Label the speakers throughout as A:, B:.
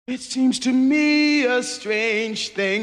A: It seems to me a strange thing,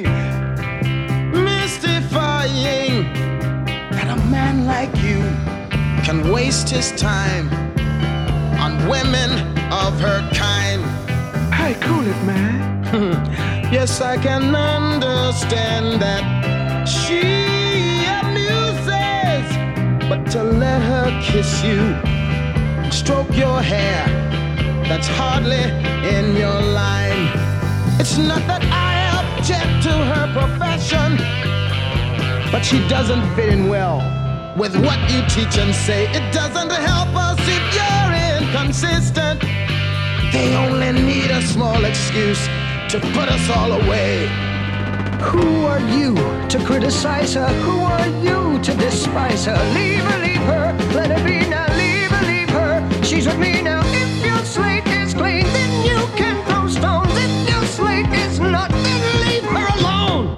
A: mystifying, that a man like you can waste his time on women of her kind.
B: Hey, cool it, man.
A: Yes, I can understand that she amuses, but to let her kiss you and stroke your hair, that's hardly in your line. It's not that I object to her profession, but she doesn't fit in well with what you teach and say. It doesn't help us if you're inconsistent. They only need a small excuse to put us all away.
C: Who are you to criticize her? Who are you to despise her? Leave her, let her be now. Leave her, she's with me now. If your slate is clean, then you can throw stones. If your slate is not, then leave her alone.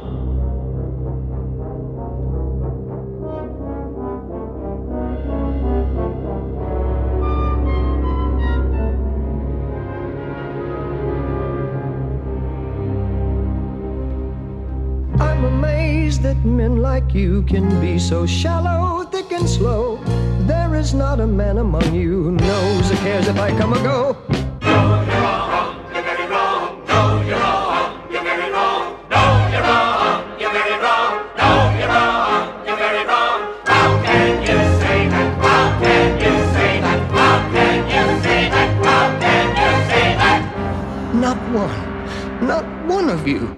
C: I'm amazed that men like you can be so shallow, thick and slow. There is not a man among you who knows or cares if I come or go.
D: No, you're wrong, you're very wrong. No, you're wrong, you're very wrong. No, you're wrong, you're very wrong. No, you're wrong, you're very wrong. How can you say that? How can you say that? How can you say that? How can you say that?
C: Not one of you